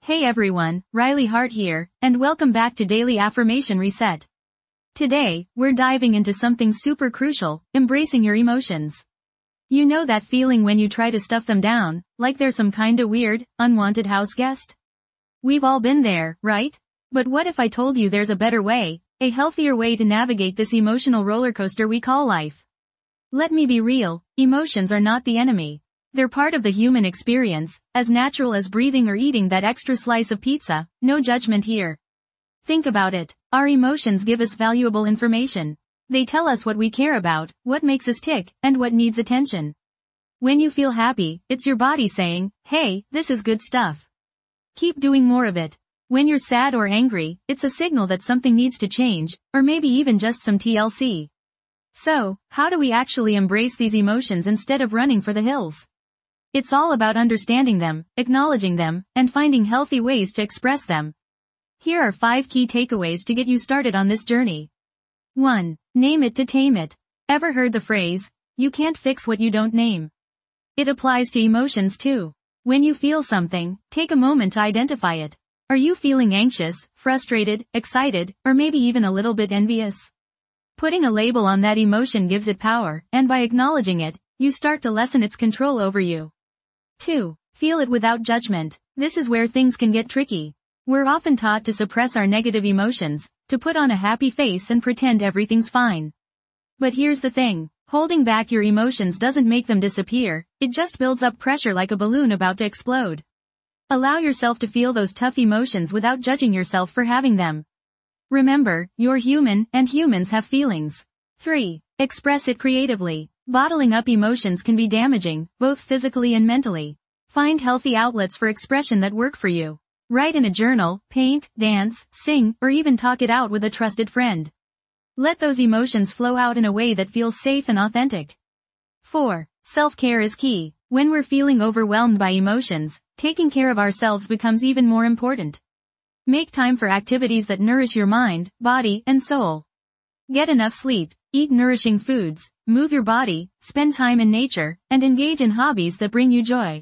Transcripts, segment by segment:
Hey everyone, Riley Hart here, and welcome back to Daily Affirmation Reset. Today, we're diving into something super crucial, embracing your emotions. You know that feeling when you try to stuff them down, like they're some kinda weird, unwanted house guest? We've all been there, right? But what if I told you there's a better way, a healthier way to navigate this emotional roller coaster we call life? Let me be real, emotions are not the enemy. They're part of the human experience, as natural as breathing or eating that extra slice of pizza, no judgment here. Think about it, our emotions give us valuable information. They tell us what we care about, what makes us tick, and what needs attention. When you feel happy, it's your body saying, hey, this is good stuff. Keep doing more of it. When you're sad or angry, it's a signal that something needs to change, or maybe even just some TLC. So, how do we actually embrace these emotions instead of running for the hills? It's all about understanding them, acknowledging them, and finding healthy ways to express them. Here are 5 key takeaways to get you started on this journey. 1. Name it to tame it. Ever heard the phrase, you can't fix what you don't name? It applies to emotions too. When you feel something, take a moment to identify it. Are you feeling anxious, frustrated, excited, or maybe even a little bit envious? Putting a label on that emotion gives it power, and by acknowledging it, you start to lessen its control over you. 2. Feel it without judgment. This is where things can get tricky. We're often taught to suppress our negative emotions, to put on a happy face and pretend everything's fine. But here's the thing, holding back your emotions doesn't make them disappear, it just builds up pressure like a balloon about to explode. Allow yourself to feel those tough emotions without judging yourself for having them. Remember, you're human, and humans have feelings. 3. Express it creatively. Bottling up emotions can be damaging, both physically and mentally. Find healthy outlets for expression that work for you. Write in a journal, paint, dance, sing, or even talk it out with a trusted friend. Let those emotions flow out in a way that feels safe and authentic. 4. Self-care is key. When we're feeling overwhelmed by emotions, taking care of ourselves becomes even more important. Make time for activities that nourish your mind, body, and soul. Get enough sleep, eat nourishing foods, move your body, spend time in nature, and engage in hobbies that bring you joy.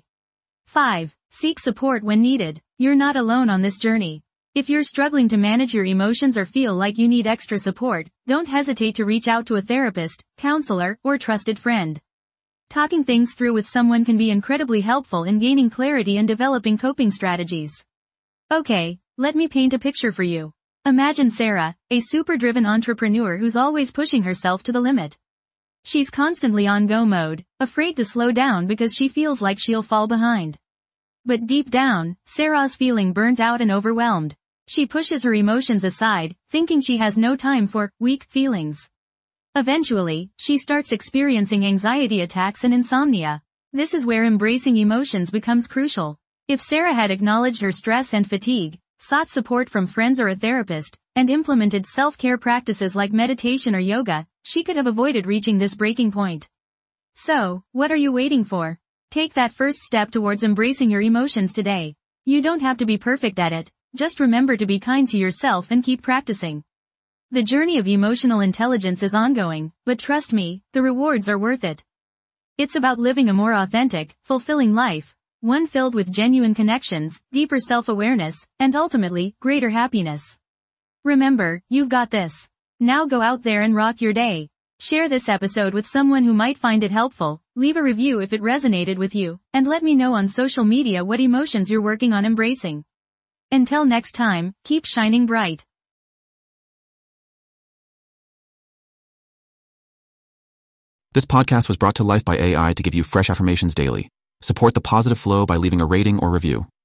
5. Seek support when needed. You're not alone on this journey. If you're struggling to manage your emotions or feel like you need extra support, don't hesitate to reach out to a therapist, counselor, or trusted friend. Talking things through with someone can be incredibly helpful in gaining clarity and developing coping strategies. Okay, let me paint a picture for you. Imagine Sarah, a super-driven entrepreneur who's always pushing herself to the limit. She's constantly on go mode, afraid to slow down because she feels like she'll fall behind. But deep down, Sarah's feeling burnt out and overwhelmed. She pushes her emotions aside, thinking she has no time for weak feelings. Eventually, she starts experiencing anxiety attacks and insomnia. This is where embracing emotions becomes crucial. If Sarah had acknowledged her stress and fatigue, sought support from friends or a therapist, and implemented self-care practices like meditation or yoga, she could have avoided reaching this breaking point. So, what are you waiting for? Take that first step towards embracing your emotions today. You don't have to be perfect at it, just remember to be kind to yourself and keep practicing. The journey of emotional intelligence is ongoing, but trust me, the rewards are worth it. It's about living a more authentic, fulfilling life, one filled with genuine connections, deeper self-awareness, and ultimately, greater happiness. Remember, you've got this. Now go out there and rock your day. Share this episode with someone who might find it helpful, leave a review if it resonated with you, and let me know on social media what emotions you're working on embracing. Until next time, keep shining bright. This podcast was brought to life by AI to give you fresh affirmations daily. Support the positive flow by leaving a rating or review.